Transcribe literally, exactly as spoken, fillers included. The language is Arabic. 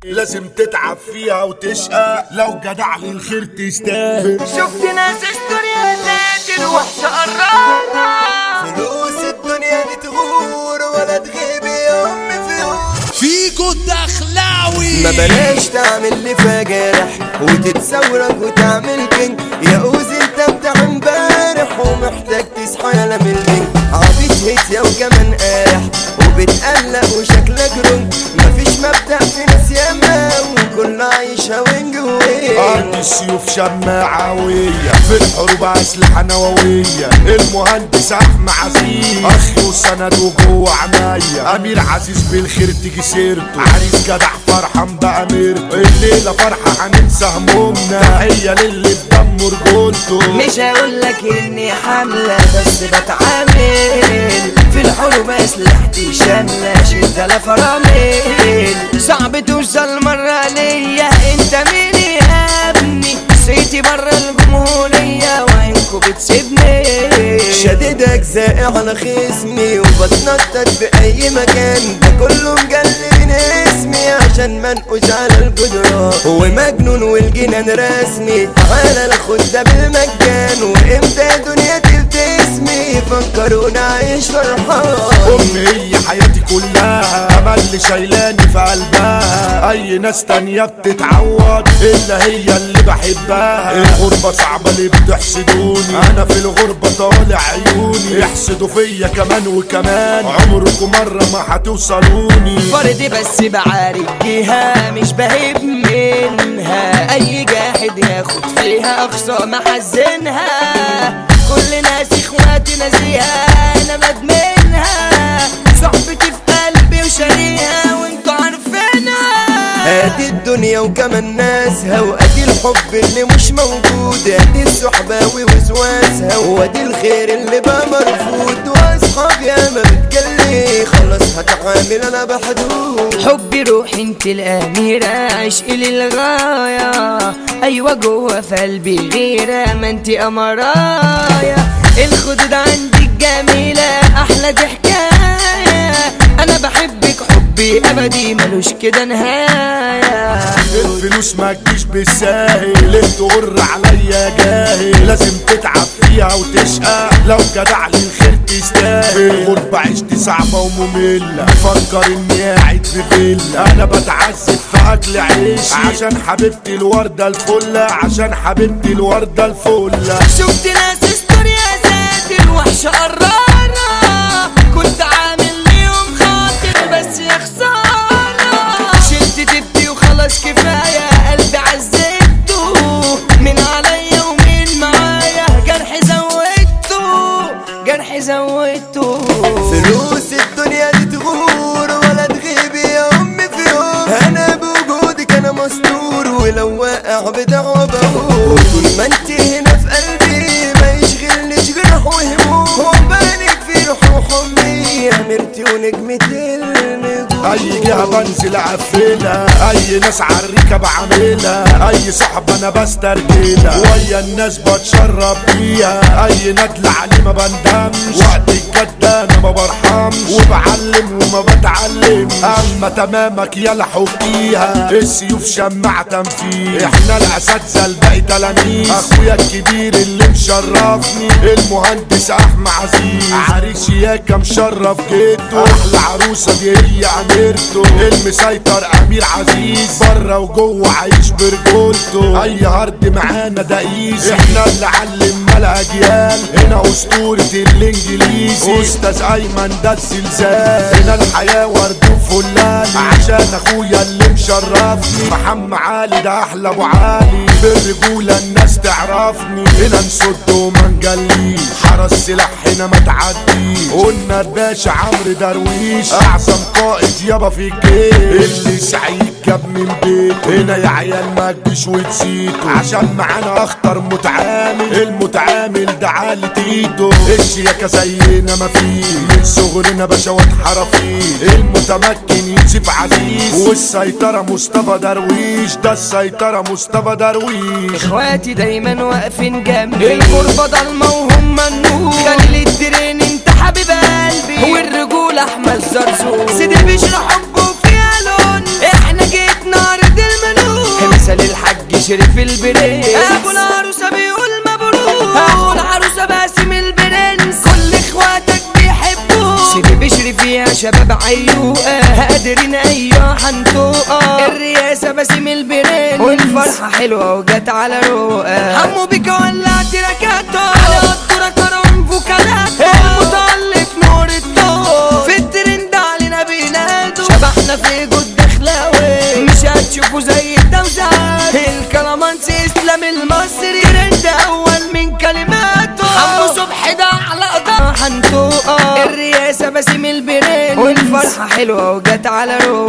لازم تتعب فيها وتشقى لو جدع للخير تستاهل. شفت ناس الدنيا ذات الوحشة قرارة، فلوس الدنيا دي تغور ولا تغيب يا أم فلوس. فيكو الدخلاوي ما بلاش تعمل لي فجرح وتتسورك وتعمل كينج يا اوزي، انت بتاع امبارح ومحتاج تصحى يا لملمين. عبيط هيت يا وكمان قارح وبتقلق وشكلك رنج، مفيش مبدأ في ناس ياما وكل عايشة وينج وين. أرض السيوف شماعوية في الحروب أسلحة نووية، المهندس أحمد عزيز أخي وسند وجوه عناية، أمير عزيز بالخير تيجي سيرته، عريس جدع فرحان بأميرته، الليلة فرحة هننسى همومنا، تحية للي في دمه رجولته. مش هقولك اني حاملة بس بتعامل في الحروب اسلحتي شاملة شدة لا فرامل، صعب توصل مرة ليا انت مين يا ابني، سيتي برا الجمهورية وعينكو بتسيبني، شديد اجزائي على خصمي وبتنطط في اي مكان، ده كله مجلد اسمي عشان منقوش على الجدران، ومجنون والجنان رسمي، تعالى ناخد ده بالمجان، وامتى دنيا تبتسمي فكرونا عايش فرحان. أمي هي حياتي كلها، أمل اللي شايلاني في قلبها، أي ناس تانية بتتعوض إلا هي اللي بحبها. الغربة صعبة اللي بتحسدوني، أنا في الغربة طالع عيوني، يحسدوا فيا كمان وكمان، عمركم مرة ما هتوصلوني. فردي بس بعارك جهة مش بهيب منها، أي جاحد ياخد فيها أقصى محزنها، كل ناس إخواتي ناسيها أنا مدمنها، صحبتي في قلبي وشاريها وانتوا عارفينها. ادي الدنيا وكمان ناسها، وادي الحب اللي مش موجود، ادي الصحباوي وسواسها، وادي الخير اللي بقى مرفوض، واصحاب ياما بتجلي خلاص هتعامل انا بحدود. حبي روحي انت الاميرة، عشقي للغاية، ايوه جوه في قلبي غيرة ما انت امرايا، الخدود عندك جميلة احلى دي حكاية، انا بحبك حبي ابدي ملوش كده نهاية. الفلوس ما تجيش بالساهل، انت غر عليا جاهل، لازم تتعب فيها وتشقى لو جدع للخير تستاهل. غربة عشتي صعبة ومملة، فكر اني قاعد في فيلا، انا بتعذب في اكل عيشي عشان حبيبتي الوردة الفلة، عشان حبيبتي الوردة الفلة. شفت ناس استوريا ذات الوحشة قرارة، كنت عامل ليهم خاطر بس يا خسارة، شلت تبتي وخلاص كفاية، قلبي عذبته من عليا ومن معايا، جرح زودته جرح زودته. فلوس الدنيا دي تغور ولا تغيب يا أم في يوم، أنا بوجودك أنا مستور ولو واقع بدعوة بقول، طول ما انت هنا في قلبي ما يشغلنيش جرح وهموم، وبانك في روح وحمية مرتي ونجمة النجوم. اي جهة بنزل اقفلها، اي ناس عالريكة بعملها، اي صحبة انا بسترجلها، ويا الناس بتشرب بيها، اي ندل عليه ما بندمش، وقت الجد انا ما برحمش، وبعلم وما بتعلم، اما تمامك يلا حكيها، السيوف شماعة تنفيذ، احنا الاساتذة الباقي تلاميذ، اخويا الكبير اللي مشرفني المهندس احمد عزيز، عريس ياكا مشرف جده، احلى عروسة دي هي اميرته، المسيطر امير عزيز، بره وجوه عايش برجولته، اي هارد معانا ده ايزي، احنا اللي علمنا الاجيال، هنا اسطورة الانجليزي، استاذ ايمن ده الزلزال، هنا الحياة ورد وفلان، عشان اخويا اللي مشرفني، محمد علي ده احلى ابو علي، بالرجولة الناس تعرفني، هنا نصد وما نجليش، حرس سلاح هنا ما تعديش، قلنا الباشا عمرو درويش، اعظم قائد يابا في الجيش، اللي سعيد جاب من بيت، هنا يا عيال ما تجيش وتسيتوا، عشان معانا اخطر متعامل، المتعامل ده عالي ايده، الشياكة زينا ما فيه، من صغرنا باشوات حرفيه، المتمكن يوسف عزيز، والسيطرة مصطفى درويش، ده السيطرة مصطفى درويش. اخواتي دايما واقفين جنبي، الغربة ضلمة وهم النور، خلي الترين انت حبيب قلبي، والرجولة احمد زرزور، سيدي بيشرح حبه فيها لون، احنا جيت نار عيوقة قادرين ايوه حنطوقة الرئاسة باسم البرنس والفرحة حلوة وجت على روقة حمو بيكا ولعت ركاته على قطورة كرم فوكالاتو المتألق نور الطوق في الترند علينا بينادوا شبحنا في جود دخلاوي مش هتشوفوا زي التوزيعات الكلامانسي اسلام المصري ترند اول من كلماته حمو صبحي ده على قدر حنطوقة الرئاسة باسم البرنس والفرحة حلوة وجت على روقة